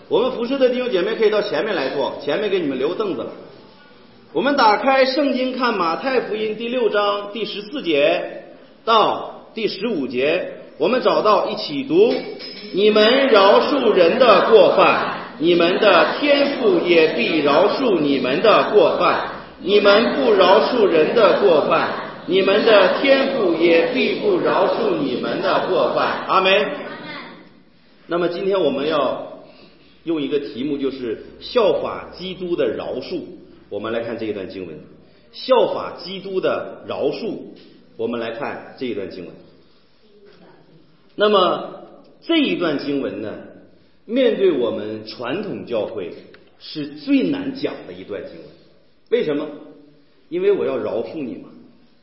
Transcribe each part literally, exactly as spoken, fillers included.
我们服侍的弟兄姐妹可以到前面来坐，前面给你们留凳子了。我们打开圣经看马太福音第六章第十四节到第十五节，我们找到一起读：你们饶恕人的过犯，你们的天父也必饶恕你们的过犯；你们不饶恕人的过犯，你们的天父也必不饶恕你们的过犯。阿们。那么今天我们要用一个题目，就是效法基督的饶恕。我们来看这一段经文，效法基督的饶恕。我们来看这一段经文。那么这一段经文呢，面对我们传统教会是最难讲的一段经文。为什么？因为我要饶恕你嘛。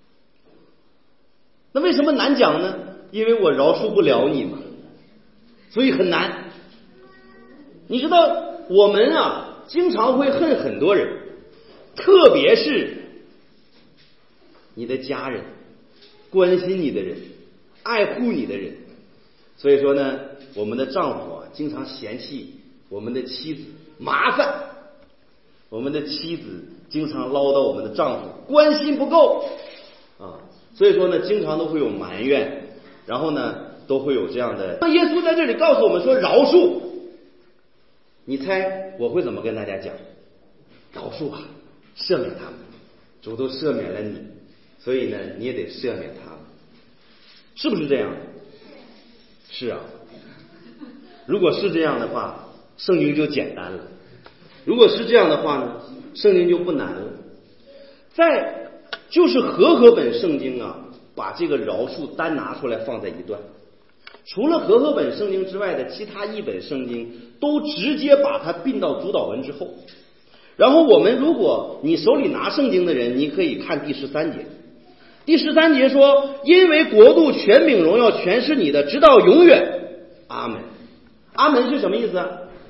那为什么难讲呢？因为我饶恕不了你嘛，所以很难。你知道我们啊经常会恨很多人，特别是你的家人，关心你的人，爱护你的人。所以说呢，我们的丈夫啊经常嫌弃我们的妻子麻烦，我们的妻子经常唠叨我们的丈夫关心不够啊，所以说呢经常都会有埋怨，然后呢都会有这样的。耶稣在这里告诉我们说饶恕，你猜我会怎么跟大家讲？饶恕吧，赦免他们，主都赦免了你，所以呢你也得赦免他们，是不是这样？是啊，如果是这样的话，圣经就简单了；如果是这样的话呢，圣经就不难了。在就是和合本圣经啊，把这个饶恕单拿出来放在一段，除了和合本圣经之外的其他译本圣经都直接把它并到主导文之后。然后我们如果你手里拿圣经的人，你可以看第十三节。第十三节说，因为国度权柄荣耀全是你的，直到永远。阿门。阿门是什么意思啊？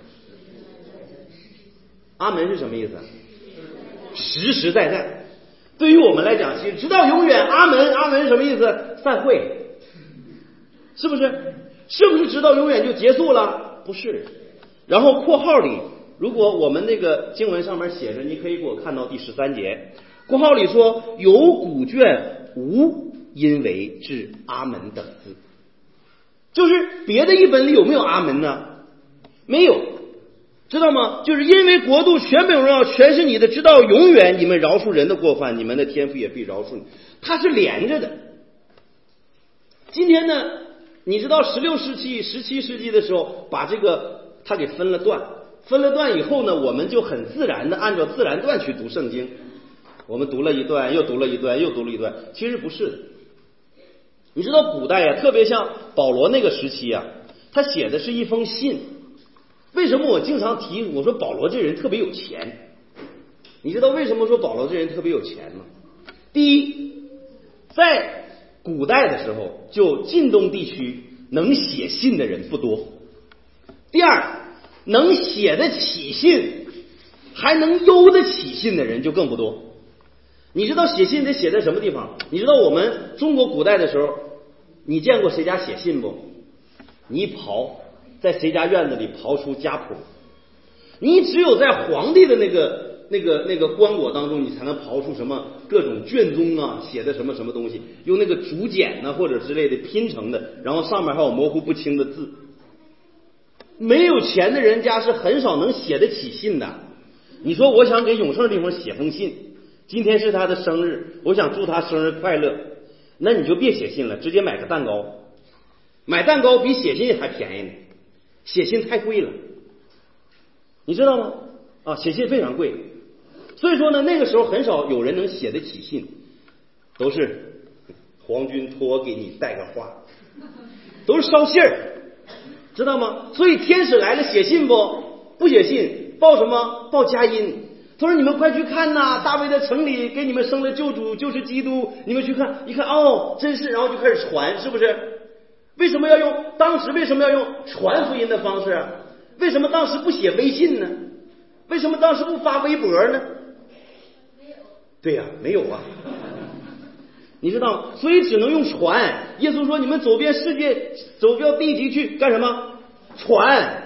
阿门是什么意思？实实在在。对于我们来讲，其实直到永远，阿门，阿门是什么意思？散会，是不是？是不是直到永远就结束了？不是。然后括号里，如果我们那个经文上面写着，你可以给我看到第十三节，括号里说有古卷无因为至阿门等字，就是别的译本里有没有阿门呢？没有，知道吗？就是因为国度权柄荣耀全是你的，直到永远，你们饶恕人的过犯，你们的天父也必饶恕你。它是连着的。今天呢，你知道十六世纪十七世纪的时候把这个它给分了段，分了段以后呢，我们就很自然的按照自然段去读圣经，我们读了一段又读了一段又读了一段。其实不是的。你知道古代呀、啊，特别像保罗那个时期啊，他写的是一封信。为什么我经常提我说保罗这人特别有钱？你知道为什么说保罗这人特别有钱吗？第一，在古代的时候，就晋东地区能写信的人不多。第二，能写得起信还能邮得起信的人就更不多。你知道写信得写在什么地方？你知道我们中国古代的时候，你见过谁家写信不？你一刨，在谁家院子里刨出家谱，你只有在皇帝的那个那个那个棺椁当中，你才能刨出什么各种卷宗啊，写的什么什么东西，用那个竹简呢、啊、或者之类的拼成的，然后上面还有模糊不清的字。没有钱的人家是很少能写得起信的。你说我想给永胜地方写封信，今天是他的生日，我想祝他生日快乐，那你就别写信了，直接买个蛋糕。买蛋糕比写信还便宜呢，写信太贵了，你知道吗？啊，写信非常贵。所以说呢，那个时候很少有人能写得起信，都是皇军托我给你带个话，都是捎信儿，知道吗？所以天使来了写信不？不写信，报什么？报佳音。他说你们快去看呐，大卫的城里给你们生了救主，就是基督，你们去看。一看哦，真是，然后就开始传，是不是？为什么要用当时为什么要用传福音的方式啊？为什么当时不写微信呢？为什么当时不发微博呢？没有。对呀、啊，没有啊。你知道吗？所以只能用传。耶稣说你们走遍世界，走遍地极去干什么？传。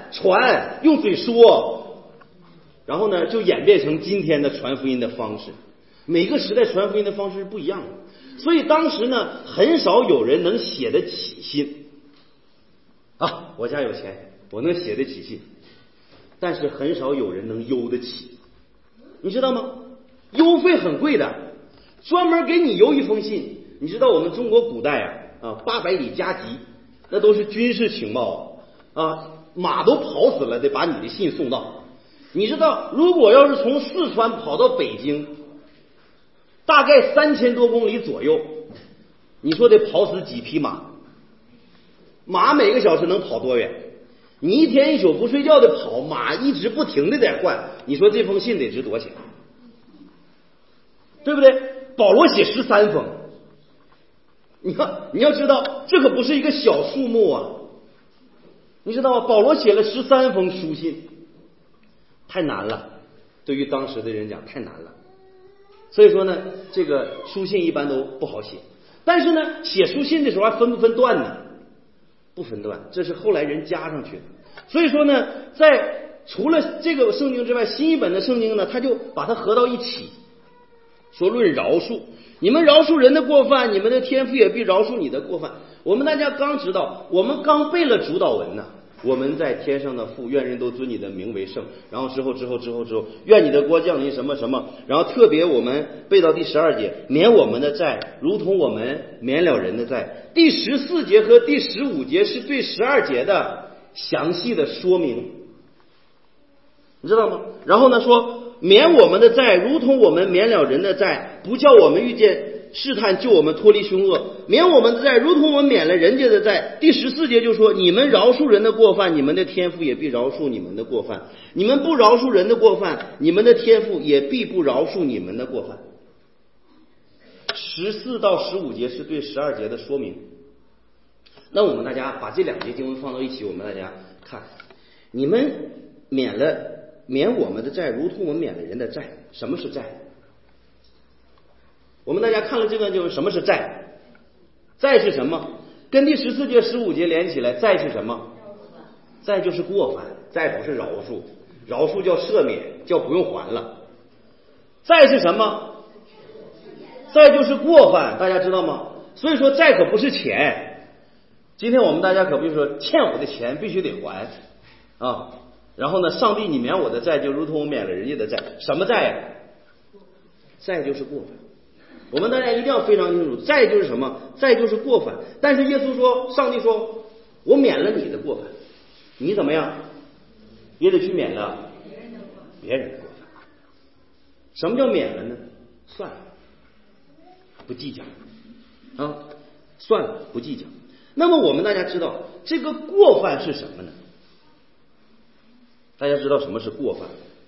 传，用嘴说，然后呢就演变成今天的传福音的方式。每个时代传福音的方式是不一样的，所以当时呢很少有人能写得起信啊，我家有钱，我能写得起信，但是很少有人能邮得起，你知道吗？邮费很贵的，专门给你邮一封信。你知道我们中国古代啊，啊八百里加急，那都是军事情报啊，马都跑死了得把你的信送到。你知道，如果要是从四川跑到北京，大概三千多公里左右，你说得跑死几匹马？马每个小时能跑多远？你一天一宿不睡觉的跑，马一直不停的在换，你说这封信得值多少钱？对不对？保罗写十三封，你看你要知道，这可不是一个小数目啊，你知道吗？保罗写了十三封书信，太难了，对于当时的人讲太难了。所以说呢，这个书信一般都不好写，但是呢，写书信的时候还分不分段呢？不分段，这是后来人加上去的。所以说呢，在除了这个圣经之外，新一本的圣经呢，他就把它合到一起，说论饶恕，你们饶恕人的过犯，你们的天父也必饶恕你的过犯。我们大家刚知道，我们刚背了主祷文呢。我们在天上的父，愿人都尊你的名为圣。然后之后之后之后之后，愿你的国降临什么什么。然后特别我们背到第十二节，免我们的债，如同我们免了人的债。第十四节和第十五节是对十二节的详细的说明，你知道吗？然后呢说，免我们的债，如同我们免了人的债，不叫我们遇见试探，救我们脱离凶恶，免我们的债，如同我们免了人家的债。第十四节就说，你们饶恕人的过犯，你们的天父也必饶恕你们的过犯；你们不饶恕人的过犯，你们的天父也必不饶恕你们的过犯。十四到十五节是对十二节的说明。那我们大家把这两节经文放到一起，我们大家看，你们免了免我们的债，如同我们免了人的债。什么是债？我们大家看了这段经文，什么是债？债是什么？跟第十四节十五节连起来，债是什么？债就是过犯，债不是饶恕，饶恕叫赦免，叫不用还了。债是什么？债就是过犯，大家知道吗？所以说债可不是钱。今天我们大家可不是说欠我的钱必须得还啊，然后呢，上帝你免我的债，就如同我免了人家的债。什么债呀？债就是过犯。我们大家一定要非常清楚，债就是什么？债就是过犯。但是耶稣说，上帝说，我免了你的过犯，你怎么样也得去免了别人的过犯。什么叫免了呢？算了，不计较啊，算了，不计较。那么我们大家知道，这个过犯是什么呢？大家知道什么是过犯？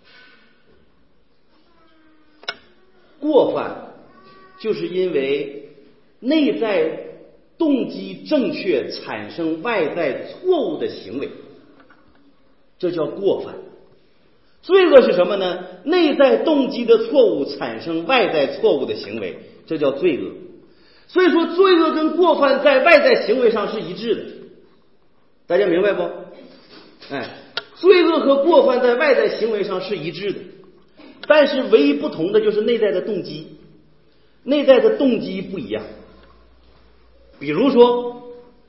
过犯就是因为内在动机正确产生外在错误的行为，这叫过犯。罪恶是什么呢？内在动机的错误产生外在错误的行为，这叫罪恶。所以说罪恶跟过犯在外在行为上是一致的，大家明白不？哎，罪恶和过犯在外在行为上是一致的，但是唯一不同的就是内在的动机，内在的动机不一样。比如说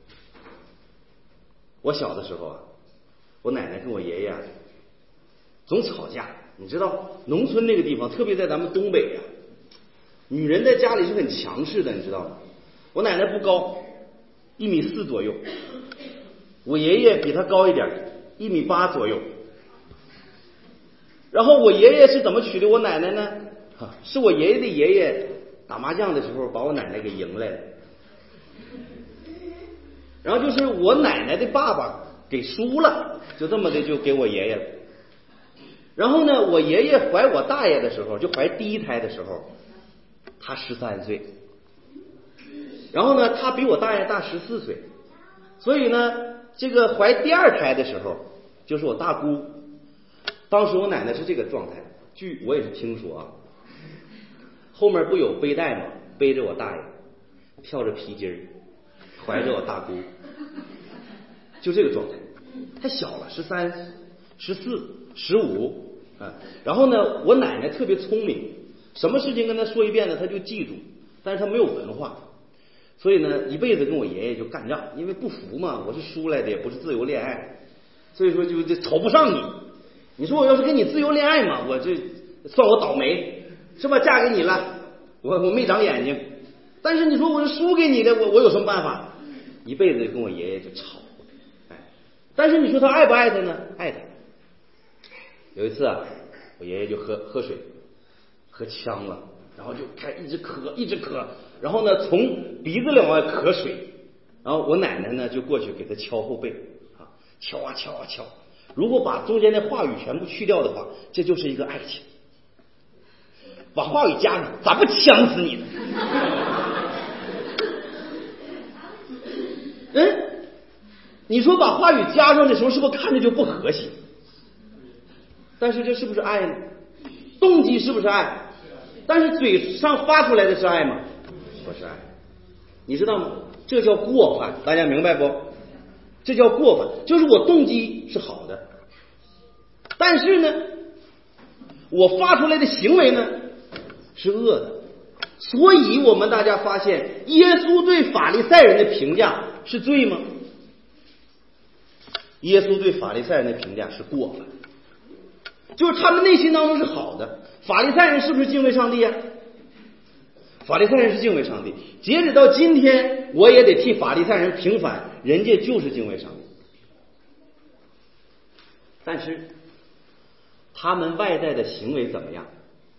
我小的时候啊，我奶奶跟我爷爷啊总吵架，你知道农村那个地方，特别在咱们东北啊，女人在家里是很强势的，你知道吗？我奶奶不高，一米四左右，我爷爷比她高一点，一米八左右。然后我爷爷是怎么娶的我奶奶呢？啊，是我爷爷的爷爷打麻将的时候把我奶奶给赢来了，然后就是我奶奶的爸爸给输了，就这么的就给我爷爷了。然后呢，我爷爷怀我大爷的时候，就怀第一胎的时候，他十三岁，然后呢，他比我大爷大十四岁，所以呢，这个怀第二胎的时候，就是我大姑，当时我奶奶是这个状态，据我也是听说啊，后面不有背带吗？背着我大爷，跳着皮筋儿，怀着我大姑，就这个状态。 太小了，十三、十四、十五啊。然后呢，我奶奶特别聪明，什么事情跟她说一遍呢，她就记住，但是她没有文化，所以呢，一辈子跟我爷爷就干仗，因为不服嘛，我是输来的，也不是自由恋爱，所以说就就瞅不上你。你说我要是跟你自由恋爱嘛，我这算我倒霉，是吧？嫁给你了，我我没长眼睛。但是你说我是输给你的，我我有什么办法？一辈子跟我爷爷就吵，哎，但是你说他爱不爱他呢？爱他。有一次啊，我爷爷就喝喝水，喝呛了，然后就开一直咳，一直咳，然后呢从鼻子里往外咳水，然后我奶奶呢就过去给他敲后背啊，敲啊敲啊敲。如果把中间的话语全部去掉的话，这就是一个爱情。把话语加上，咋不呛死你呢？嗯，你说把话语加上的时候，是不是看着就不和谐？但是这是不是爱呢？动机是不是爱？但是嘴上发出来的是爱吗？不是爱，你知道吗？这叫过犯，大家明白不？这叫过犯，就是我动机是好的，但是呢，我发出来的行为呢是恶的。所以我们大家发现，耶稣对法利赛人的评价是罪吗？耶稣对法利赛人的评价是过犯，就是他们内心当中是好的。法利赛人是不是敬畏上帝啊？法利赛人是敬畏上帝，截止到今天，我也得替法利赛人平反，人家就是敬畏上帝。但是他们外在的行为怎么样？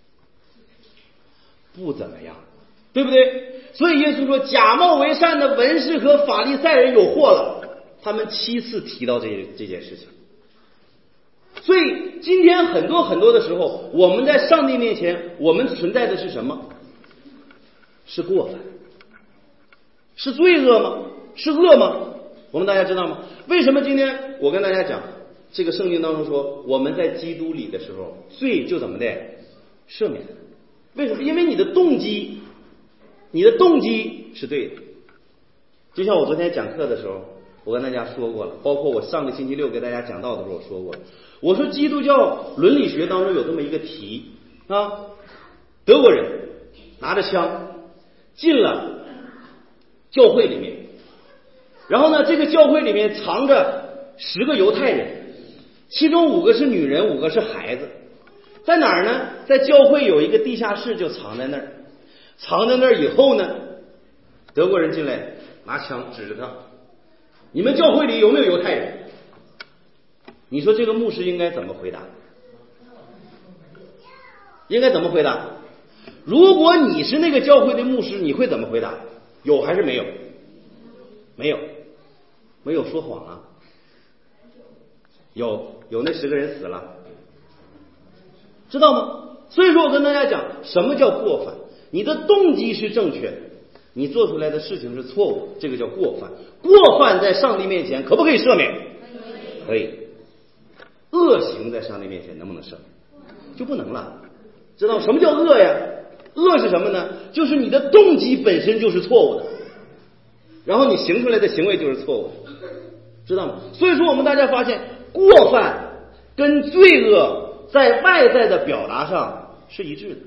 不怎么样，对不对？所以耶稣说，假冒为善的文士和法利赛人有祸了，他们七次提到这这件事情。所以今天很多很多的时候，我们在上帝面前，我们存在的是什么？是过犯，是罪恶吗？是恶吗？我们大家知道吗？为什么今天我跟大家讲，这个圣经当中说，我们在基督里的时候，罪就怎么的赦免了？为什么？因为你的动机，你的动机是对的。就像我昨天讲课的时候，我跟大家说过了，包括我上个星期六给大家讲道的时候我说过了。我说基督教伦理学当中有这么一个题啊，德国人拿着枪进了教会里面，然后呢，这个教会里面藏着十个犹太人，其中五个是女人，五个是孩子。在哪儿呢？在教会有一个地下室，就藏在那儿。藏在那儿以后呢，德国人进来拿枪指着他，你们教会里有没有犹太人？你说这个牧师应该怎么回答？应该怎么回答？如果你是那个教会的牧师，你会怎么回答？有还是没有？没有，没有说谎啊。有，有那十个人死了，知道吗？所以说我跟大家讲，什么叫过犯？你的动机是正确的，你做出来的事情是错误，这个叫过犯。过犯在上帝面前可不可以赦免？可以。恶行在上帝面前能不能赦免？就不能了。知道什么叫恶呀？恶是什么呢？就是你的动机本身就是错误的，然后你行出来的行为就是错误的，知道吗？所以说我们大家发现，过犯跟罪恶在外在的表达上是一致的。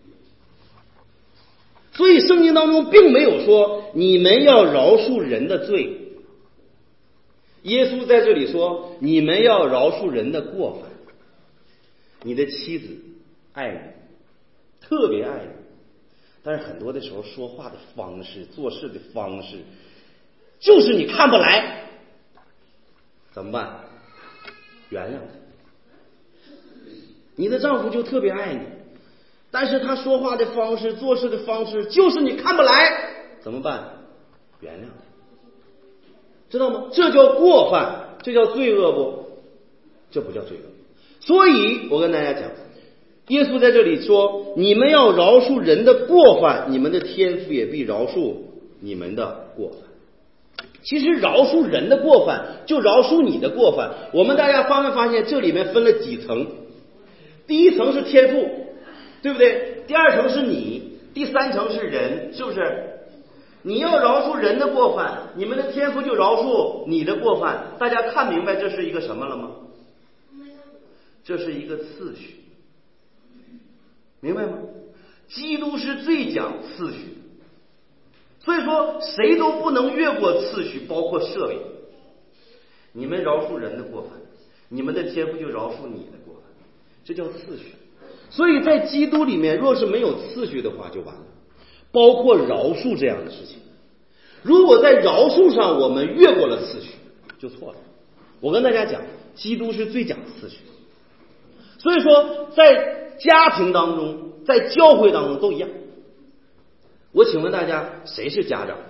所以圣经当中并没有说你们要饶恕人的罪，耶稣在这里说你们要饶恕人的过犯。你的妻子爱你，特别爱你，但是很多的时候说话的方式，做事的方式就是你看不来，怎么办？原谅他。你的丈夫就特别爱你，但是他说话的方式，做事的方式就是你看不来，怎么办？原谅他。知道吗？这叫过犯，这叫罪恶不？这不叫罪恶。所以我跟大家讲，耶稣在这里说，你们要饶恕人的过犯，你们的天父也必饶恕你们的过犯。其实饶恕人的过犯就饶恕你的过犯。我们大家发没发现这里面分了几层？第一层是天父，对不对？第二层是你，第三层是人，是不是？ 你要饶恕人的过犯，你们的天父就饶恕你的过犯。大家看明白这是一个什么了吗？这是一个次序，明白吗？基督是最讲次序，所以说谁都不能越过次序，包括设位。你们饶恕人的过犯，你们的天父就饶恕你的过犯，这叫次序。所以在基督里面，若是没有次序的话，就完了。包括饶恕这样的事情，如果在饶恕上我们越过了次序，就错了。我跟大家讲，基督是最讲次序，所以说在家庭当中，在教会当中都一样。我请问大家，谁是家长？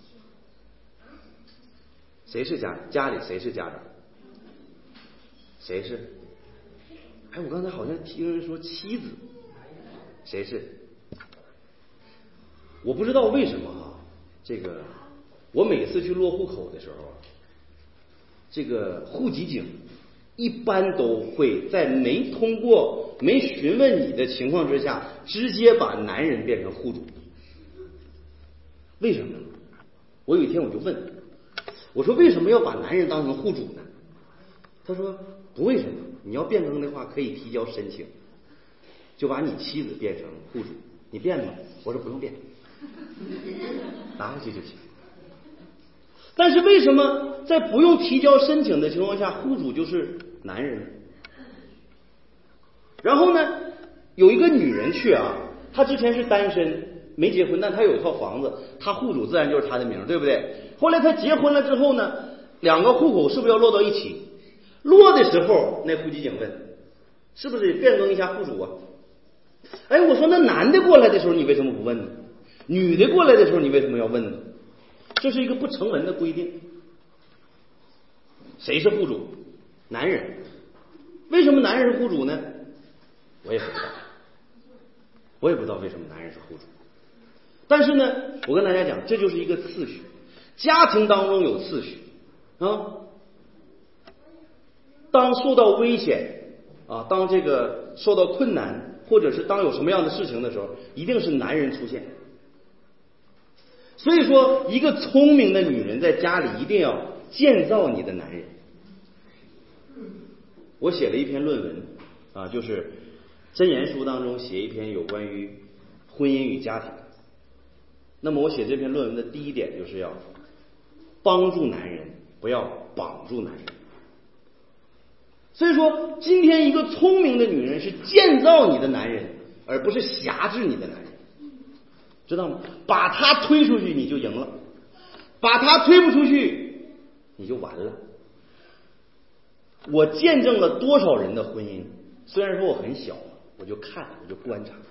谁是家家里谁是家长？谁是？哎，我刚才好像听人说妻子，谁是？我不知道为什么哈，这个我每次去落户口的时候，这个户籍警一般都会在没通过、没询问你的情况之下，直接把男人变成户主。为什么呢？我有一天我就问，我说为什么要把男人当成户主呢？他说不为什么，你要变更的话可以提交申请，就把你妻子变成户主，你变吗？我说不用变，拿回去就行。但是为什么在不用提交申请的情况下，户主就是男人？然后呢，有一个女人去啊，她之前是单身没结婚，但她有一套房子，她户主自然就是她的名，对不对？后来她结婚了之后呢，两个户口是不是要落到一起？落的时候，那户籍警问，是不是变更一下户主啊？哎，我说那男的过来的时候你为什么不问呢？女的过来的时候你为什么要问呢？这是一个不成文的规定。谁是户主？男人。为什么男人是户主呢？我也不知道，我也不知道为什么男人是户主。但是呢，我跟大家讲，这就是一个次序。家庭当中有次序啊。当受到危险啊，当这个受到困难，或者是当有什么样的事情的时候，一定是男人出现。所以说，一个聪明的女人在家里一定要建造你的男人。我写了一篇论文啊，就是箴言书当中写一篇有关于婚姻与家庭。那么我写这篇论文的第一点就是要帮助男人，不要绑住男人。所以说，今天一个聪明的女人是建造你的男人，而不是辖制你的男人，知道吗？把他推出去你就赢了，把他推不出去你就完了。我见证了多少人的婚姻，虽然说我很小，我就看，我就观察。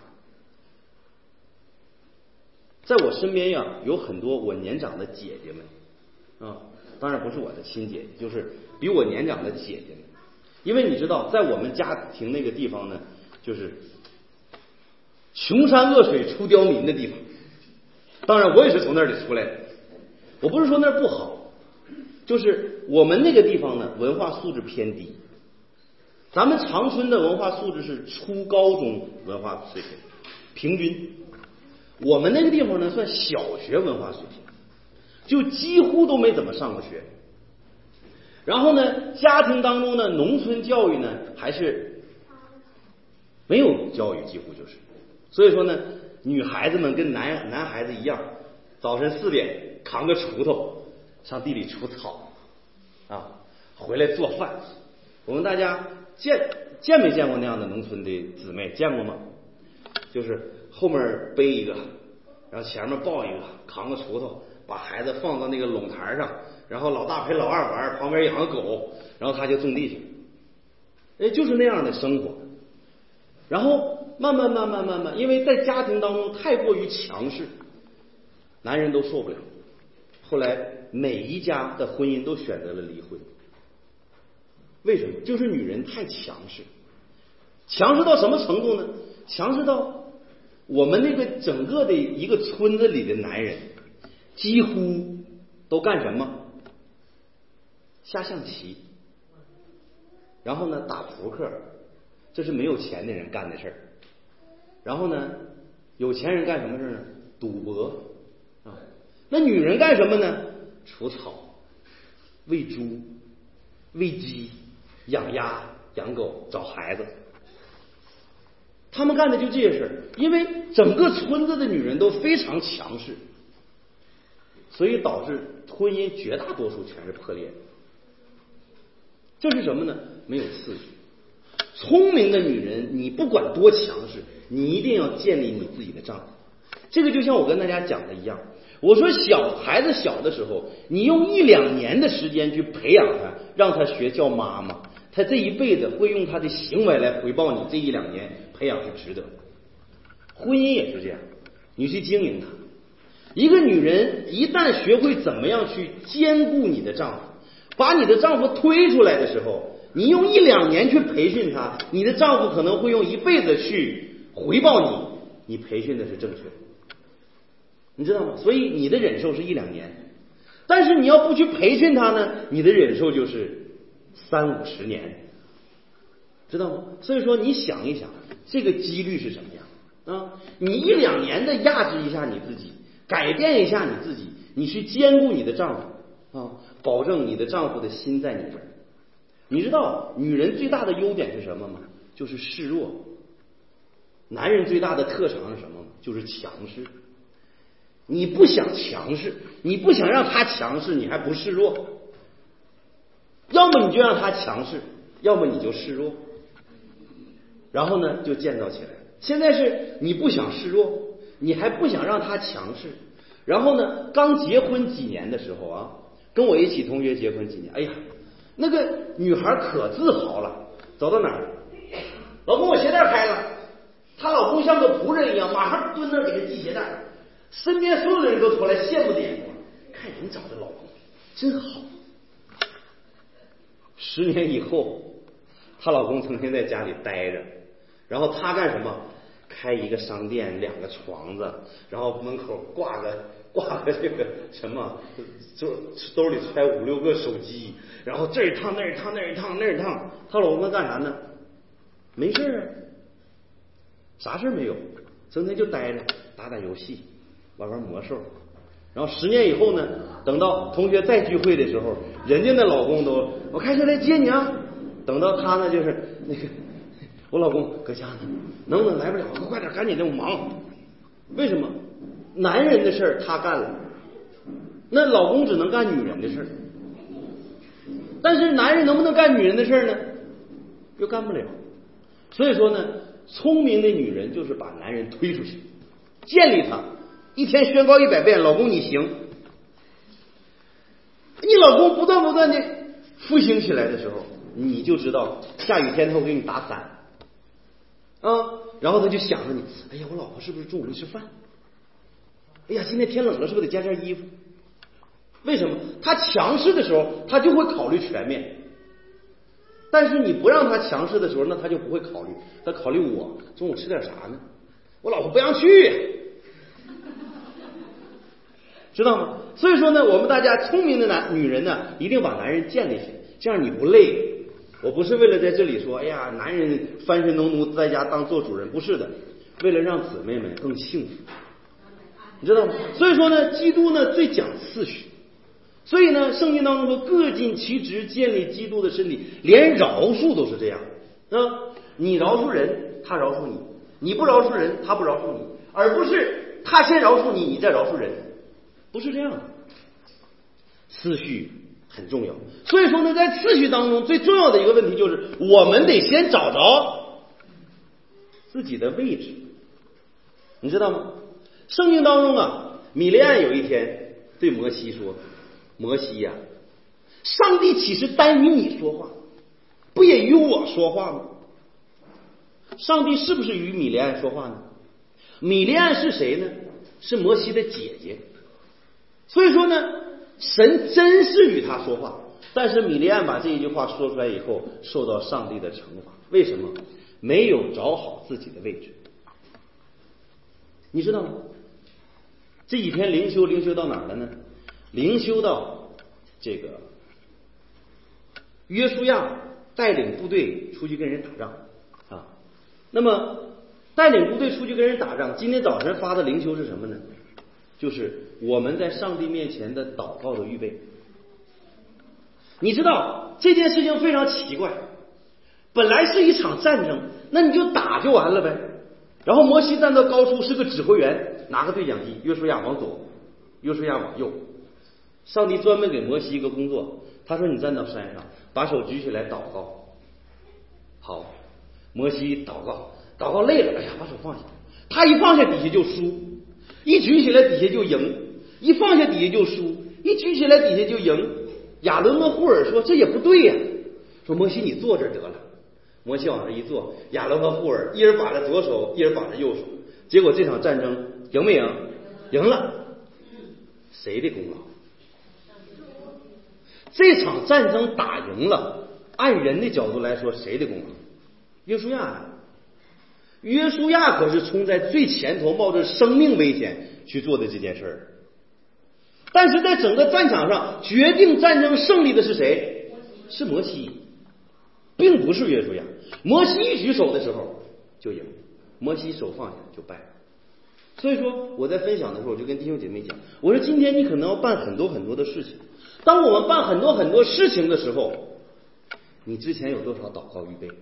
在我身边呀，有很多我年长的姐姐们啊，当然不是我的亲姐姐，就是比我年长的姐姐们。因为你知道，在我们家庭那个地方呢，就是穷山恶水出刁民的地方。当然，我也是从那里出来的。我不是说那儿不好，就是我们那个地方呢，文化素质偏低。咱们长春的文化素质是初高中文化水平平均，我们那个地方呢算小学文化水平，就几乎都没怎么上过学。然后呢，家庭当中呢，农村教育呢还是没有教育，几乎就是。所以说呢，女孩子们跟男男孩子一样，早晨四点扛个锄头上地里除草啊，回来做饭。我们大家见见没见过那样的农村的姊妹？见过吗？就是后面背一个，然后前面抱一个，扛个锄头，把孩子放到那个垄台上，然后老大陪老二玩，旁边养个狗，然后他就种地去。哎，就是那样的生活。然后慢慢慢慢慢慢，因为在家庭当中太过于强势，男人都受不了。后来每一家的婚姻都选择了离婚。为什么？就是女人太强势，强势到什么程度呢？强势到我们那个整个的一个村子里的男人几乎都干什么？下象棋，然后呢打扑克，这是没有钱的人干的事儿。然后呢，有钱人干什么事呢？赌博啊， 那女人干什么呢？除草、喂猪、喂鸡、养鸭、养狗、找孩子。他们干的就这些事儿，因为整个村子的女人都非常强势，所以导致婚姻绝大多数全是破裂的。这是什么呢？没有次序。聪明的女人，你不管多强势，你一定要建立你自己的丈夫。这个就像我跟大家讲的一样，我说小孩子小的时候，你用一两年的时间去培养他，让他学叫妈妈，他这一辈子会用他的行为来回报你这一两年培养是值得。婚姻也是这样，你去经营它。一个女人一旦学会怎么样去兼顾你的丈夫，把你的丈夫推出来的时候，你用一两年去培训他，你的丈夫可能会用一辈子去回报你，你培训的是正确的，你知道吗？所以你的忍受是一两年，但是你要不去培训他呢，你的忍受就是三五十年，知道吗？所以说你想一想，这个几率是什么样啊？你一两年的压制一下你自己，改变一下你自己，你去兼顾你的丈夫啊，保证你的丈夫的心在你这儿。你知道女人最大的优点是什么吗？就是示弱。男人最大的特长是什么？就是强势。你不想强势，你不想让他强势，你还不示弱。要么你就让他强势，要么你就示弱，然后呢就建造起来。现在是你不想示弱，你还不想让他强势，然后呢刚结婚几年的时候啊，跟我一起同学结婚几年，哎呀，那个女孩可自豪了，走到哪儿，老公我鞋带开了，她老公像个仆人一样，马上蹲那儿给她系鞋带，身边所有的人都投来羡慕的眼光，看人找的老公真好。十年以后，她老公成天在家里待着，然后她干什么？开一个商店，两个床子，然后门口挂个挂个这个什么，就兜里揣五六个手机，然后这一趟那一趟那一趟那一趟。她老公干啥呢？没事啊，啥事没有，整天就待着，打打游戏，玩玩魔兽。然后十年以后呢，等到同学再聚会的时候，人家的老公都我开车来接你啊。等到他呢，就是那个我老公搁家呢，能不能来不了？快点，赶紧的，我忙。为什么？男人的事儿他干了，那老公只能干女人的事儿。但是男人能不能干女人的事儿呢？又干不了。所以说呢，聪明的女人就是把男人推出去，建立他，一天宣告一百遍，老公你行。你老公不断不断的复兴起来的时候，你就知道下雨天他会给你打伞啊，然后他就想着你，哎呀，我老婆是不是中午没吃饭？哎呀，今天天冷了，是不是得加件衣服？为什么？他强势的时候，他就会考虑全面。但是你不让他强势的时候，那他就不会考虑，他考虑我中午吃点啥呢？我老婆不让去，知道吗？所以说呢，我们大家聪明的男女人呢，一定把男人建立起来，这样你不累。我不是为了在这里说，哎呀，男人翻身农奴在家当做主人，不是的，为了让姊妹们更幸福，你知道吗？所以说呢，基督呢最讲次序。所以呢，圣经当中说各尽其职，建立基督的身体，连饶恕都是这样啊。你饶恕人，他饶恕你；你不饶恕人，他不饶恕你，而不是他先饶恕你，你再饶恕人，不是这样的。次序很重要。所以说呢，在次序当中最重要的一个问题就是，我们得先找着自己的位置，你知道吗？圣经当中啊，米利暗有一天对摩西说，摩西呀、啊，上帝岂是单与你说话，不也与我说话吗？上帝是不是与米利暗说话呢？米利暗是谁呢？是摩西的姐姐。所以说呢，神真是与他说话，但是米利暗把这一句话说出来以后，受到上帝的惩罚。为什么？没有找好自己的位置。你知道吗？这几天灵修灵修到哪儿了呢？灵修到这个约书亚带领部队出去跟人打仗啊。那么带领部队出去跟人打仗，今天早晨发的灵修是什么呢？ 就是我们在上帝面前的祷告的预备。你知道这件事情非常奇怪，本来是一场战争，那你就打就完了呗。然后摩西站到高处是个指挥员，拿个对讲机，约书亚往左，约书亚往右。上帝专门给摩西一个工作，他说你站到山上，把手举起来祷告。好，摩西祷告，祷告累了，哎呀，把手放下。他一放下底下就输，一举起来底下就赢，一放下底下就输，一举起来底下就赢。亚伦跟户尔说这也不对呀、啊，说摩西你坐这儿得了。摩西往这一坐，亚伦和户尔一人把着左手，一人把着右手，结果这场战争赢没赢？赢了。谁的功劳？这场战争打赢了，按人的角度来说，谁的功劳？约书亚呀！约书亚可是冲在最前头，冒着生命危险去做的这件事儿。但是在整个战场上，决定战争胜利的是谁？是摩西，并不是约书亚。摩西一举手的时候就赢，摩西手放下就败。所以说我在分享的时候，我就跟弟兄姐妹讲，我说今天你可能要办很多很多的事情，当我们办很多很多事情的时候，你之前有多少祷告预备？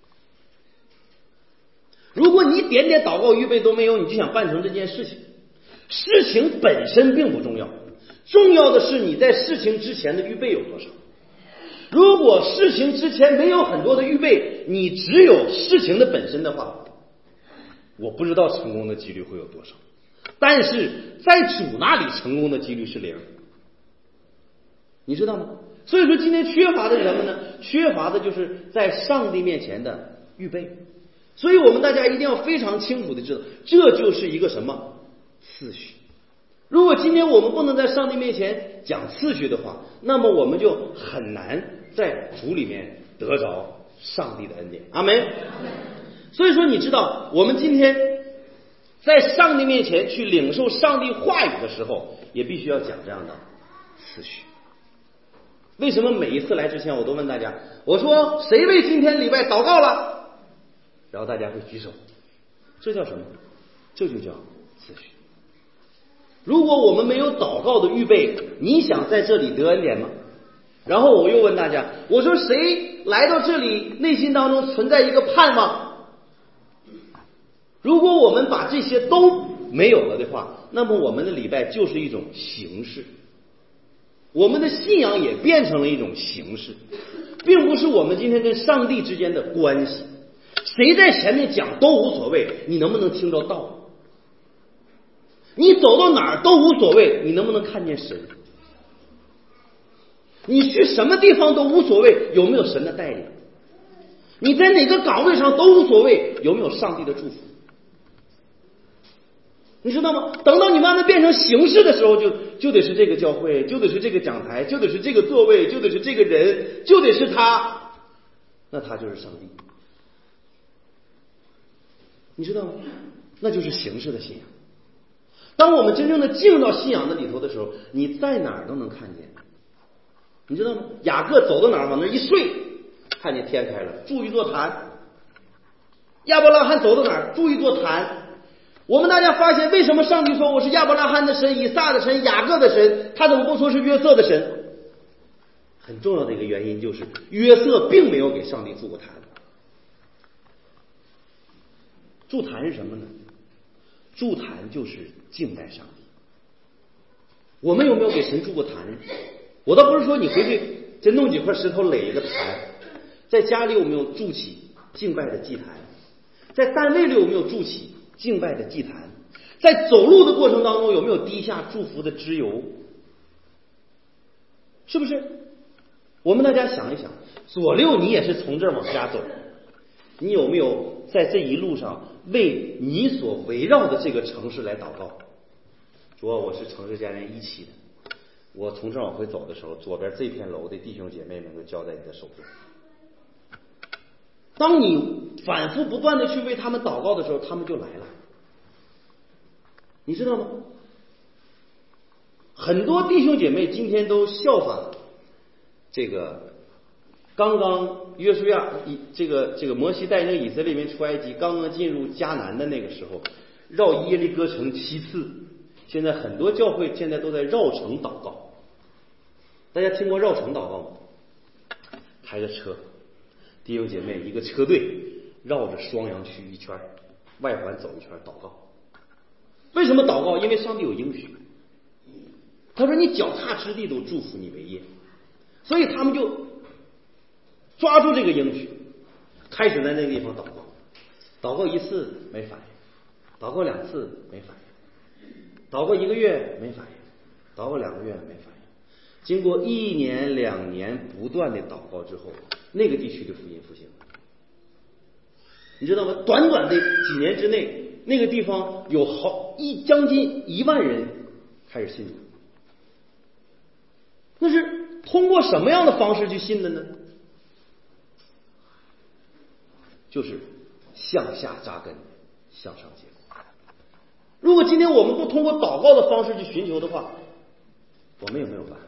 如果你一点点祷告预备都没有，你就想办成这件事情，事情本身并不重要，重要的是你在事情之前的预备有多少。如果事情之前没有很多的预备，你只有事情的本身的话，我不知道成功的几率会有多少，但是在主那里成功的几率是零，你知道吗？所以说今天缺乏的是什么呢？缺乏的就是在上帝面前的预备。所以我们大家一定要非常清楚的知道，这就是一个什么次序。如果今天我们不能在上帝面前讲次序的话，那么我们就很难在主里面得着上帝的恩典。阿们。所以说你知道，我们今天在上帝面前去领受上帝话语的时候，也必须要讲这样的次序。为什么每一次来之前我都问大家，我说谁为今天礼拜祷告了？然后大家会举手，这叫什么？这就叫次序。如果我们没有祷告的预备，你想在这里得恩典吗？然后我又问大家，我说谁来到这里内心当中存在一个盼望？如果我们把这些都没有了的话，那么我们的礼拜就是一种形式，我们的信仰也变成了一种形式，并不是我们今天跟上帝之间的关系。谁在前面讲都无所谓，你能不能听着道？你走到哪儿都无所谓，你能不能看见神？你去什么地方都无所谓，有没有神的带领？你在哪个岗位上都无所谓，有没有上帝的祝福？你知道吗？等到你慢慢变成形式的时候，就就得是这个教会，就得是这个讲台，就得是这个座位，就得是这个人，就得是他，那他就是上帝。你知道吗？那就是形式的信仰。当我们真正的进入到信仰的里头的时候，你在哪儿都能看见。你知道吗？雅各走到哪儿往那一睡，看见天开了，筑一座坛。亚伯拉罕走到哪儿，筑一座坛。我们大家发现，为什么上帝说我是亚伯拉罕的神、以撒的神、雅各的神，他怎么不说是约瑟的神？很重要的一个原因就是约瑟并没有给上帝筑过坛。筑坛是什么呢？筑坛就是敬拜上帝。我们有没有给神筑过坛？我倒不是说你回去真弄几块石头垒一个坛，在家里有没有筑起敬拜的祭坛？在单位里有没有筑起敬拜的祭坛？在走路的过程当中有没有滴下祝福的脂油？是不是？我们大家想一想，左六你也是从这儿往家走，你有没有在这一路上为你所围绕的这个城市来祷告？主啊，我是城市家人一起的，我从这儿往回走的时候，左边这片楼的弟兄姐妹们都交在你的手中。当你反复不断的去为他们祷告的时候，他们就来了。你知道吗？很多弟兄姐妹今天都效仿这个刚刚约书亚以这个这个摩西带领以色列民出埃及，刚刚进入迦南的那个时候，绕耶利哥城七次， 现在很多教会现在都在绕城祷告。大家听过绕城祷告吗？开着车，弟兄姐妹一个车队绕着双阳区一圈，外环走一圈祷告。为什么祷告？因为上帝有应许，他说你脚踏之地都祝福你为业，所以他们就抓住这个应许，开始在那个地方祷告。祷告一次没反应，祷告两次没反应，祷告一个月没反应，祷告两个月没反应。经过一年两年不断的祷告之后，那个地区的福音复兴，你知道吗？短短的几年之内，那个地方有好一将近一万人开始信主。那是通过什么样的方式去信的呢？就是向下扎根，向上结果。如果今天我们不通过祷告的方式去寻求的话，我们也没有办法。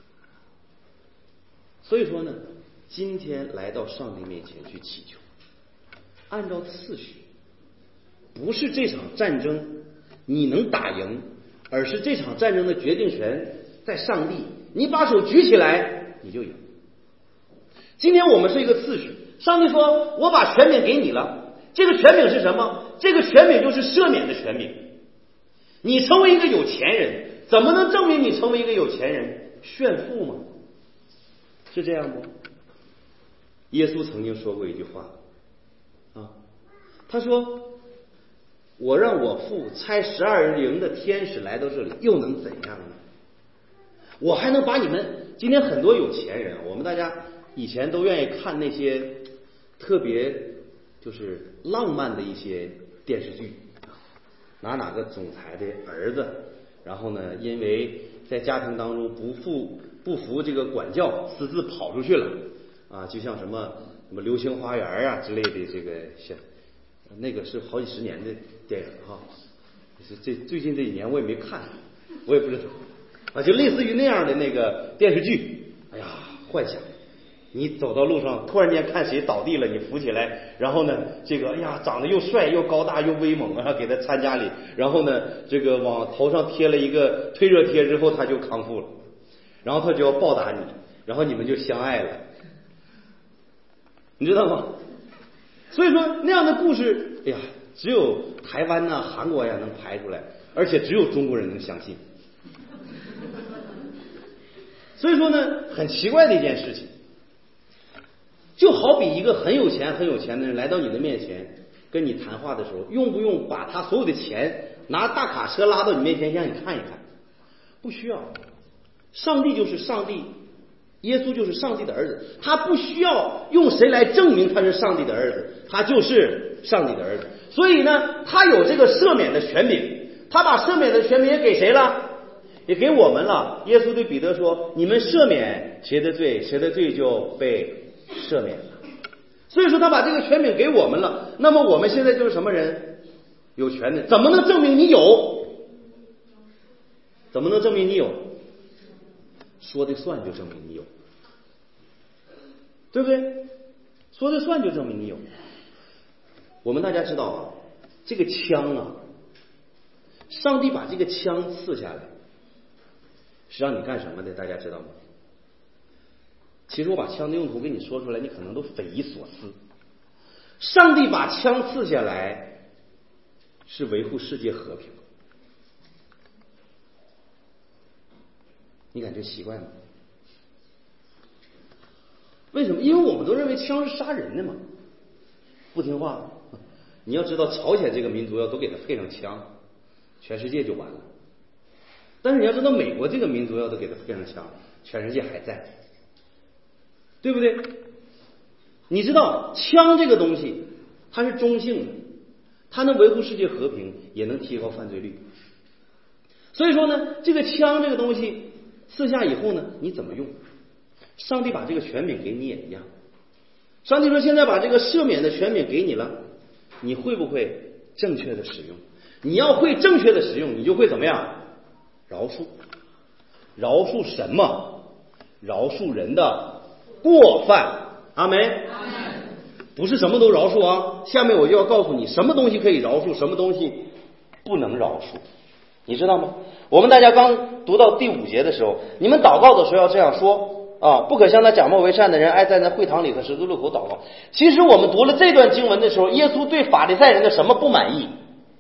所以说呢，今天来到上帝面前去祈求，按照次序，不是这场战争你能打赢，而是这场战争的决定权在上帝，你把手举起来你就赢。今天我们是一个次序，上帝说我把权柄给你了，这个权柄是什么？这个权柄就是赦免的权柄。你成为一个有钱人，怎么能证明你成为一个有钱人？炫富吗？是这样不？耶稣曾经说过一句话啊，他说我让我父差十二营的天使来到这里，又能怎样呢？我还能把你们，今天很多有钱人，我们大家以前都愿意看那些特别就是浪漫的一些电视剧，拿哪个总裁的儿子，然后呢因为在家庭当中不服不服这个管教，私自跑出去了啊，就像什么什么流星花园啊之类的，这个像那个是好几十年的电影哈，是这最近这几年我也没看，我也不知道啊，就类似于那样的那个电视剧。哎呀，幻想你走到路上，突然间看谁倒地了，你扶起来，然后呢，这个哎呀，长得又帅又高大又威猛啊，给他参加里，然后呢，这个往头上贴了一个退热贴之后，他就康复了，然后他就要报答你，然后你们就相爱了，你知道吗？所以说那样的故事，哎呀，只有台湾呐、韩国呀能拍出来，而且只有中国人能相信。所以说呢，很奇怪的一件事情。就好比一个很有钱很有钱的人来到你的面前跟你谈话的时候，用不用把他所有的钱拿大卡车拉到你面前让你看一看？不需要。上帝就是上帝，耶稣就是上帝的儿子，他不需要用谁来证明他是上帝的儿子，他就是上帝的儿子。所以呢，他有这个赦免的权柄，他把赦免的权柄也给谁了？也给我们了。耶稣对彼得说，你们赦免谁的罪，谁的罪就被赦免了。所以说他把这个权柄给我们了，那么我们现在就是什么人？有权的。怎么能证明你有？怎么能证明你有？说的算就证明你有，对不对？说的算就证明你有。我们大家知道啊，这个枪啊，上帝把这个枪赐下来是让你干什么的？大家知道吗？其实我把枪的用途跟你说出来，你可能都匪夷所思。上帝把枪赐下来是维护世界和平，你感觉奇怪吗？为什么？因为我们都认为枪是杀人的嘛，不听话。你要知道，朝鲜这个民族要都给他配上枪，全世界就完了。但是你要知道，美国这个民族要都给他配上枪，全世界还在，对不对？你知道，枪这个东西它是中性的，它能维护世界和平，也能提高犯罪率。所以说呢，这个枪这个东西赐下以后呢，你怎么用？上帝把这个权柄给你也一样。上帝说，现在把这个赦免的权柄给你了，你会不会正确的使用？你要会正确的使用，你就会怎么样？饶恕。饶恕什么？饶恕人的过犯。阿们。不是什么都饶恕啊。下面我就要告诉你，什么东西可以饶恕，什么东西不能饶恕。 你知道吗？我们大家刚读到第五节的时候，你们祷告的时候要这样说啊，不可向那假冒为善的人爱在那会堂里和十字路口祷告。其实我们读了这段经文的时候，耶稣对法利赛人的什么不满意？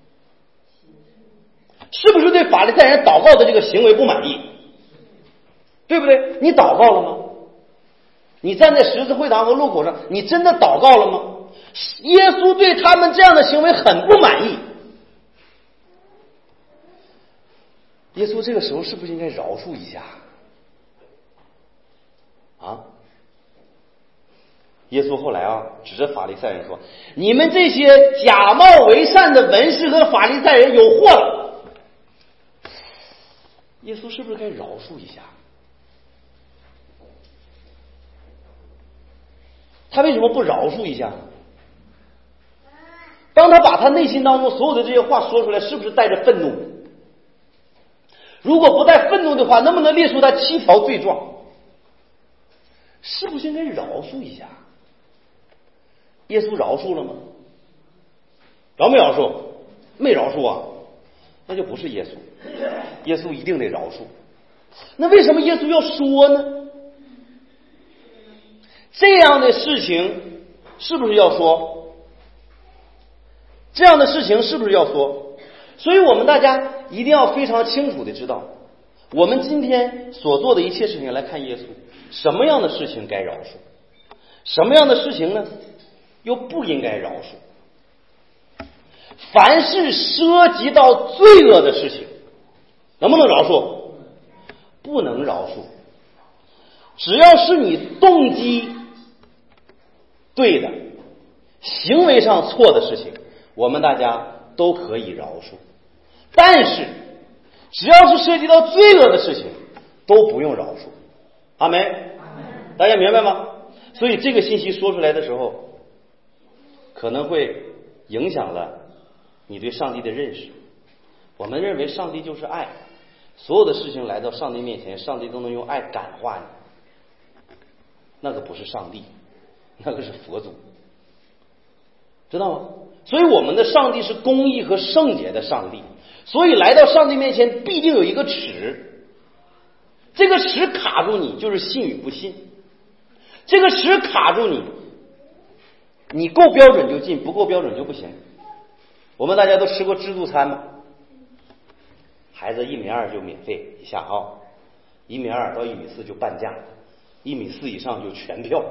是不是对法利赛人祷告的这个行为不满意？对不对？你祷告了吗？你站在十字会堂和路口上，你真的祷告了吗？耶稣对他们这样的行为很不满意。耶稣这个时候是不是应该饶恕一下啊？耶稣后来啊，指着法利赛人说：“你们这些假冒为善的文士和法利赛人有祸了。”耶稣是不是该饶恕一下？他为什么不饶恕一下？当他把他内心当中所有的这些话说出来，是不是带着愤怒？如果不带愤怒的话，能不能列出他七条罪状？是不是应该饶恕一下？耶稣饶恕了吗？饶没饶恕？没饶恕啊，那就不是耶稣。耶稣一定得饶恕。那为什么耶稣要说呢？这样的事情是不是要说？这样的事情是不是要说？所以我们大家一定要非常清楚的知道，我们今天所做的一切事情来看耶稣，什么样的事情该饶恕，什么样的事情呢又不应该饶恕。凡是涉及到罪恶的事情，能不能饶恕？不能饶恕。只要是你动机对的，行为上错的事情，我们大家都可以饶恕。但是只要是涉及到罪恶的事情，都不用饶恕。阿门？大家明白吗？所以这个信息说出来的时候，可能会影响了你对上帝的认识。我们认为上帝就是爱，所有的事情来到上帝面前，上帝都能用爱感化你。那个不是上帝，那个是佛祖，知道吗？所以我们的上帝是公义和圣洁的上帝，所以来到上帝面前必定有一个尺，这个尺卡住你就是信与不信，这个尺卡住你，你够标准就进，不够标准就不行。我们大家都吃过自助餐吗？孩子一米二就免费一下啊，一米二到一米四就半价，一米四以上就全票。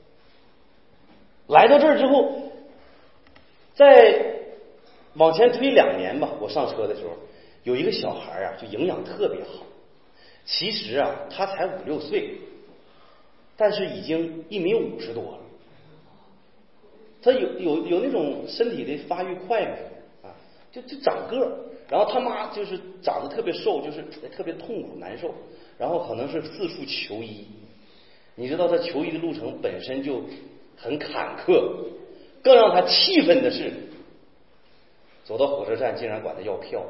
来到这儿之后，再往前推两年吧，我上车的时候，有一个小孩啊，就营养特别好。其实啊，他才五六岁，但是已经一米五十多了。他有有有那种身体的发育快嘛，啊，就就长个儿。然后他妈就是长得特别瘦，就是特别痛苦难受，然后可能是四处求医。你知道他求医的路程本身就很坎坷，更让他气愤的是，走到火车站竟然管他要票，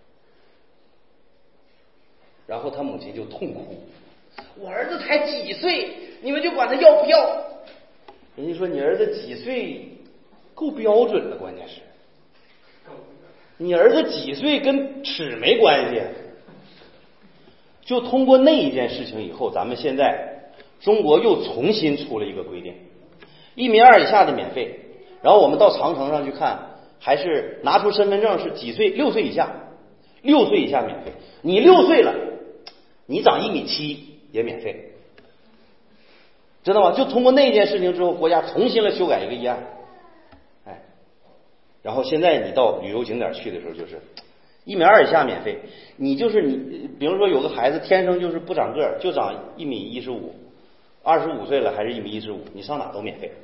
然后他母亲就痛哭：“我儿子才几岁，你们就管他要票？”人家说你儿子几岁够标准了，关键是你儿子几岁跟尺没关系。就通过那一件事情以后，咱们现在中国又重新出了一个规定，一米二以下的免费。然后我们到长城上去看，还是拿出身份证是几岁？六岁以下，六岁以下免费。你六岁了，你长一米七也免费，知道吗？就通过那件事情之后，国家重新来修改一个议案，哎，然后现在你到旅游景点去的时候，就是一米二以下免费。你就是你，比如说有个孩子天生就是不长个儿，就长一米一十五，二十五岁了还是一米一十五，你上哪都免费，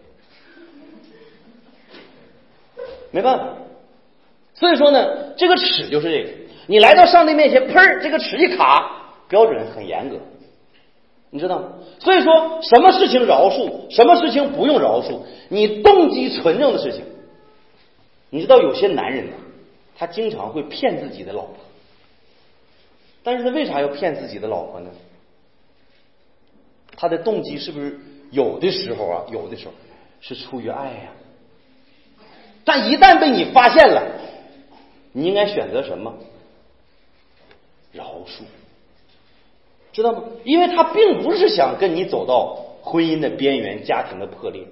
没办法。所以说呢，这个尺就是这个，你来到上帝面前，砰，这个尺一卡，标准很严格，你知道吗？所以说什么事情饶恕，什么事情不用饶恕，你动机纯正的事情。你知道有些男人呢，他经常会骗自己的老婆，但是他为啥要骗自己的老婆呢？他的动机是不是有的时候啊，有的时候是出于爱呀、啊？但一旦被你发现了，你应该选择什么？ 恕，知道吗？因为他并不是想跟你走到婚姻的边缘，家庭的破裂。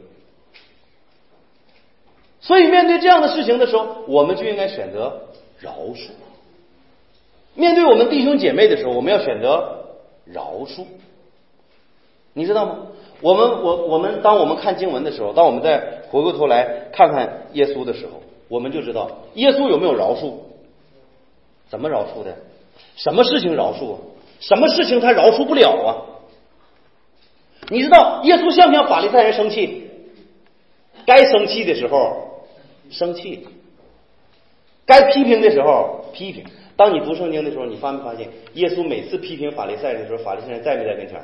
所以面对这样的事情的时候，我们就应该选择饶恕。面对我们弟兄姐妹的时候，我们要选择饶恕，你知道吗？我们我我们当我们看经文的时候，当我们再回过头来看看耶稣的时候，我们就知道耶稣有没有饶恕，怎么饶恕的，什么事情饶恕，什么事情他饶恕不了啊？你知道耶稣像不像法利赛人生气？该生气的时候生气，该批评的时候批评。当你读圣经的时候，你发没发现耶稣每次批评法利赛人的时候，法利赛人在没在跟前？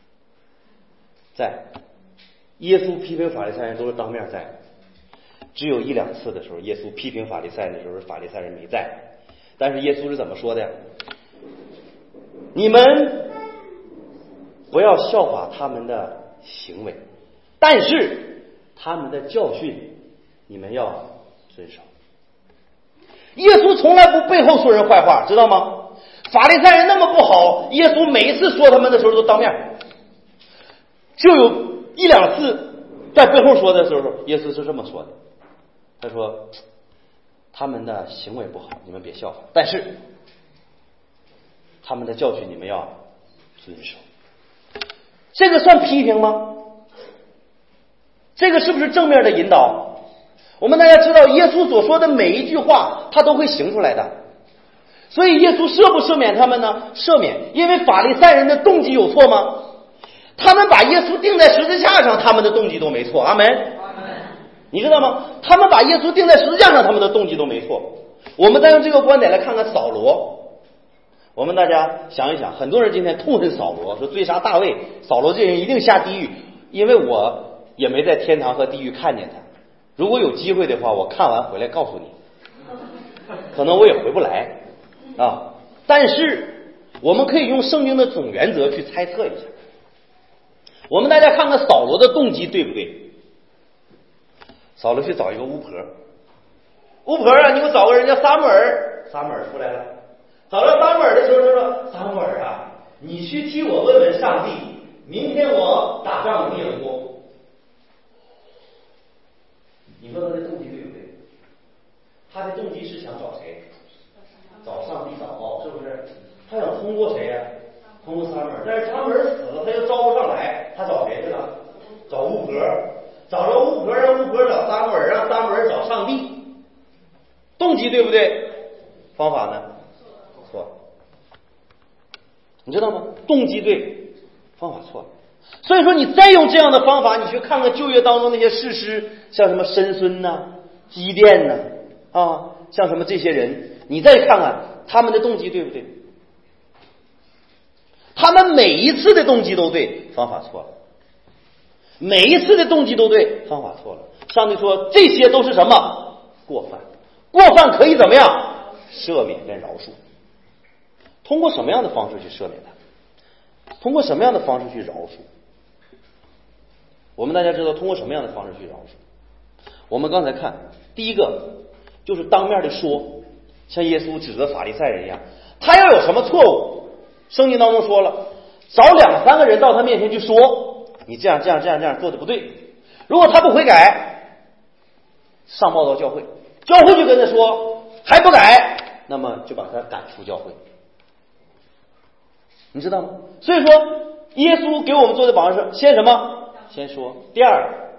在。耶稣批评法利赛人都是当面在，只有一两次的时候，耶稣批评法利赛人的时候，法利赛人没在。但是耶稣是怎么说的？你们不要效法他们的行为，但是他们的教训你们要遵守。耶稣从来不背后说人坏话，知道吗？法利赛人那么不好，耶稣每一次说他们的时候都当面，就有一两次在背后说的时候，耶稣是这么说的，他说他们的行为不好，你们别效法，但是他们的教训你们要遵守。这个算批评吗？这个是不是正面的引导？我们大家知道耶稣所说的每一句话他都会行出来的，所以耶稣赦不赦免他们呢？赦免。因为法利赛人的动机有错吗？他们把耶稣钉在十字架上，他们的动机都没错。阿门。你知道吗？他们把耶稣钉在十字架上，他们的动机都没错。我们再用这个观点来看看扫罗。我们大家想一想，很多人今天痛恨扫罗，说追杀大卫，扫罗这人一定下地狱。因为我也没在天堂和地狱看见他，如果有机会的话，我看完回来告诉你，可能我也回不来啊。但是我们可以用圣经的总原则去猜测一下。我们大家看看扫罗的动机对不对？扫罗去找一个巫婆，巫婆啊，你给我找个人叫撒母耳，撒母耳出来了。找到撒母耳的时候，他说：“撒母耳啊，你去替我问问上帝，明天我打仗你赢不？”你说他的动机对不对？他的动机是想找谁？找上帝祷告，是不是？他想通过谁呀、啊？通过撒母耳。但是撒母耳死了，他又招不上来，他找谁去了？找巫婆。找着巫婆，让巫婆找撒母耳，让撒母耳找上帝。动机对不对？方法呢？错。你知道吗？动机对，方法错。所以说你再用这样的方法，你去看看旧约当中那些士师，像什么申孙呐、基甸呐啊，像什么这些人，你再看看他们的动机对不对？他们每一次的动机都对，方法错了。每一次的动机都对，方法错了。上帝说这些都是什么？过犯。过犯可以怎么样？赦免跟饶恕。通过什么样的方式去赦免它？通过什么样的方式去饶恕？我们大家知道通过什么样的方式去饶恕？我们刚才看第一个就是当面的说，像耶稣指责法利赛人一样，他要有什么错误，圣经当中说了，找两三个人到他面前去说，你这样这样这样这样做的不对。如果他不悔改，上报到教会，教会就跟他说还不改，那么就把他赶出教会。你知道吗？所以说耶稣给我们做的榜样是先什么？先说。第二，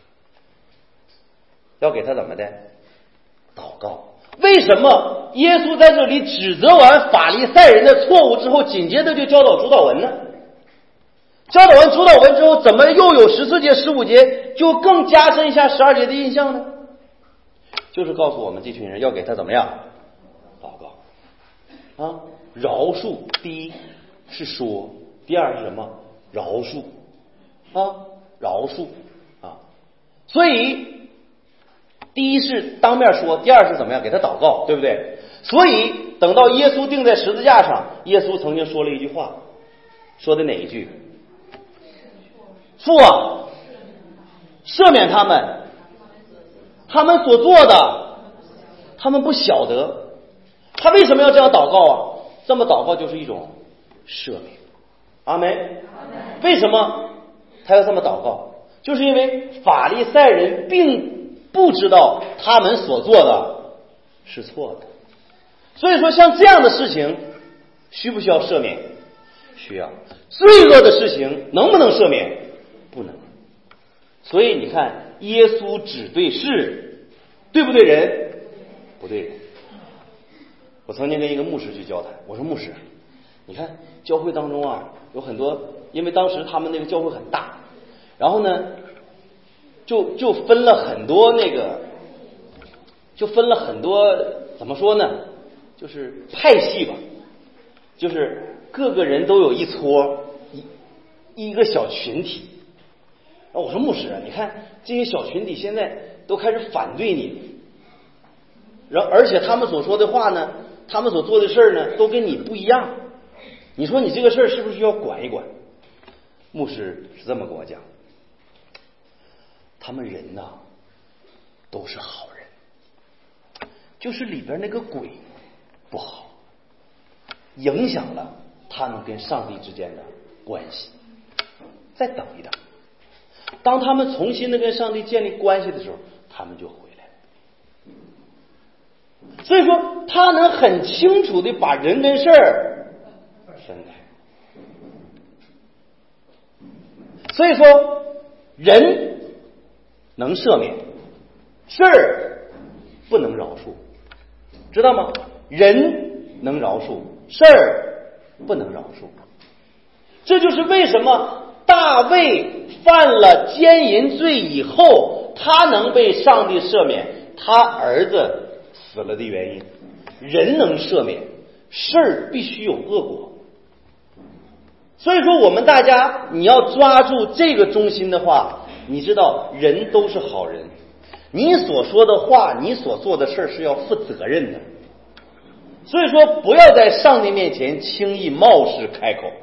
要给他怎么的？祷告。为什么耶稣在这里指责完法利赛人的错误之后，紧接着就教导主祷文呢？教导完主祷文之后，怎么又有十四节十五节就更加深一下十二节的印象呢？就是告诉我们这群人要给他怎么样？祷告啊，饶恕。第一是说，第二是什么？饶恕啊，饶恕啊。所以第一是当面说，第二是怎么样？给他祷告，对不对？所以等到耶稣钉在十字架上，耶稣曾经说了一句话，说的哪一句？父啊，赦免他们，他们所做的，他们不晓得。他为什么要这样祷告啊？ 这么祷告就是一种赦免。阿门。为什么他要这么祷告？就是因为法利赛人并不知道他们所做的是错的，所以说像这样的事情需不需要赦免？需要。罪恶的事情能不能赦免？不能。所以你看，耶稣只对事，对不对人？不对人。我曾经跟一个牧师去交谈，我说牧师，你看教会当中啊有很多，因为当时他们那个教会很大，然后呢就就分了很多那个就分了很多怎么说呢，就是派系吧，就是各个人都有一撮一一个小群体。我说牧师啊，你看这些小群体现在都开始反对你，然后而且他们所说的话呢，他们所做的事儿呢都跟你不一样，你说你这个事儿是不是需要管一管？牧师是这么跟我讲，他们人呐都是好人，就是里边那个鬼不好，影响了他们跟上帝之间的关系。再等一等，当他们重新的跟上帝建立关系的时候，他们就回来了。所以说他能很清楚的把人跟事儿分开。所以说人能赦免，事儿不能饶恕，知道吗？人能饶恕，事儿不能饶恕。这就是为什么大卫犯了奸淫罪以后，他能被上帝赦免，他儿子死了的原因。人能赦免，事儿必须有恶果。所以说我们大家你要抓住这个中心的话，你知道人都是好人，你所说的话，你所做的事是要负责任的。所以说不要在上帝面前轻易冒失开口，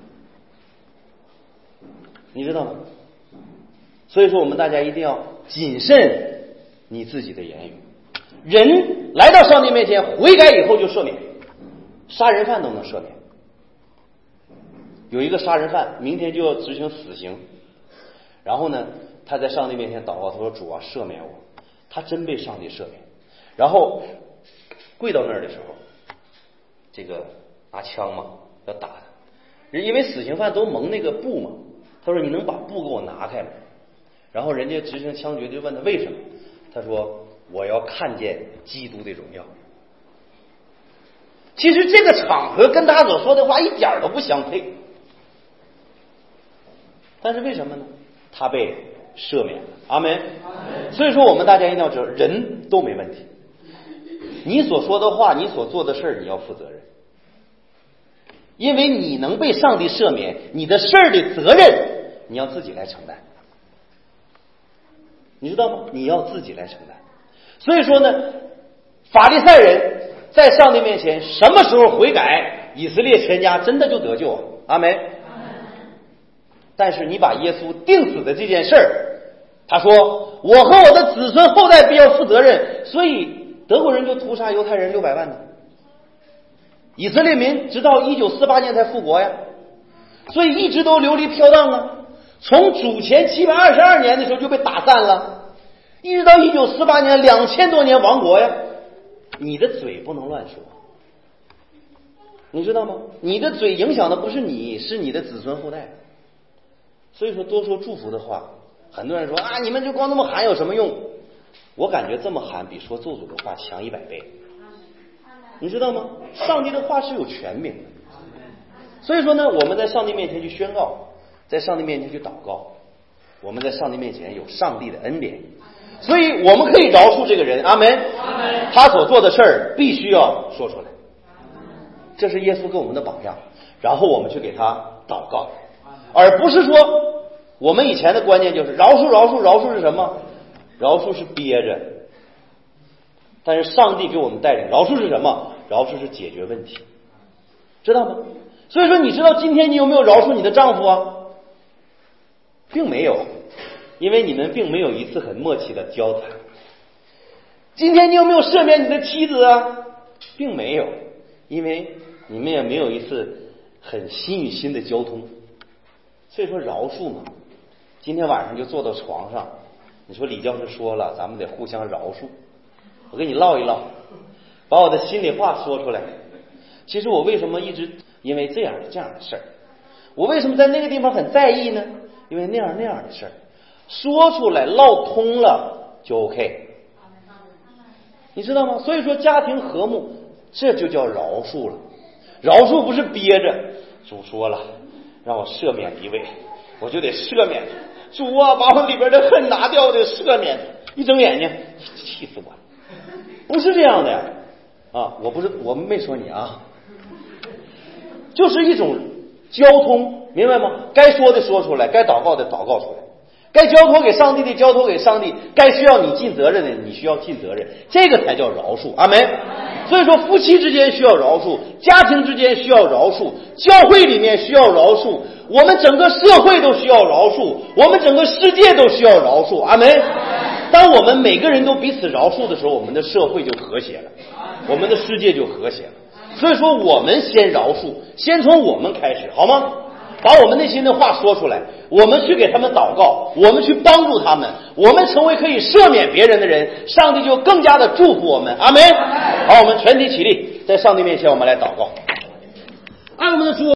你知道吗？所以说我们大家一定要谨慎你自己的言语。人来到上帝面前悔改以后就赦免，杀人犯都能赦免。有一个杀人犯明天就要执行死刑，然后呢他在上帝面前祷告，他说主啊赦免我，他真被上帝赦免。然后跪到那儿的时候，这个拿枪嘛要打他，因为死刑犯都蒙那个布嘛，他说你能把布给我拿开吗？然后人家执行枪决就问他为什么，他说我要看见基督的荣耀。其实这个场合跟他所说的话一点都不相配，但是为什么呢？他被赦免了。阿门。所以说我们大家一定要知道，人都没问题，你所说的话，你所做的事儿，你要负责任，因为你能被上帝赦免，你的事儿的责任你要自己来承担，你知道吗？你要自己来承担。所以说呢，法利赛人在上帝面前什么时候悔改，以色列全家真的就得救。阿门。但是你把耶稣钉死的这件事儿，他说我和我的子孙后代必要负责任，所以德国人就屠杀犹太人六百万呢，以色列民直到一九四八年才复国呀，所以一直都流离飘荡啊。从主前七百二十二年的时候就被打散了，一直到一九四八年两千多年亡国呀。你的嘴不能乱说，你知道吗？你的嘴影响的不是你，是你的子孙后代。所以说多说祝福的话，很多人说啊，你们就光那么喊有什么用？我感觉这么喊比说咒诅的话强一百倍，你知道吗？上帝的话是有权柄的。所以说呢，我们在上帝面前去宣告，在上帝面前去祷告，我们在上帝面前有上帝的恩典，所以我们可以饶恕这个人。阿门。他所做的事儿必须要说出来，这是耶稣给我们的榜样，然后我们去给他祷告，而不是说我们以前的观念就是饶恕饶恕饶恕是什么？饶恕是憋着，但是上帝给我们带领，饶恕是什么？饶恕是解决问题，知道吗？所以说你知道今天你有没有饶恕你的丈夫啊？并没有，因为你们并没有一次很默契的交谈。今天你有没有赦免你的妻子啊？并没有，因为你们也没有一次很心与心的交通。所以说饶恕嘛，今天晚上就坐到床上，你说李教授说了，咱们得互相饶恕。我跟你唠一唠，把我的心里话说出来。其实我为什么一直因为这样这样的事儿，我为什么在那个地方很在意呢？因为那样那样的事儿说出来唠通了就 OK， 你知道吗？所以说家庭和睦，这就叫饶恕了。饶恕不是憋着，主说了让我赦免一位，我就得赦免他。主啊，把我里边的恨拿掉，我得赦免他。一睁眼睛，气死我了！不是这样的呀！啊，我不是，我没说你啊，就是一种交通，明白吗？该说的说出来，该祷告的祷告出来，该交托给上帝的交托给上帝，该需要你尽责任的你需要尽责任，这个才叫饶恕。阿门。所以说夫妻之间需要饶恕，家庭之间需要饶恕，教会里面需要饶恕，我们整个社会都需要饶恕，我们整个世界都需要饶恕。阿门。当我们每个人都彼此饶恕的时候，我们的社会就和谐了，我们的世界就和谐了。所以说我们先饶恕，先从我们开始，好吗？把我们内心的话说出来，我们去给他们祷告，我们去帮助他们，我们成为可以赦免别人的人，上帝就更加的祝福我们。阿门。好，我们全体起立，在上帝面前我们来祷告。爱我们的主。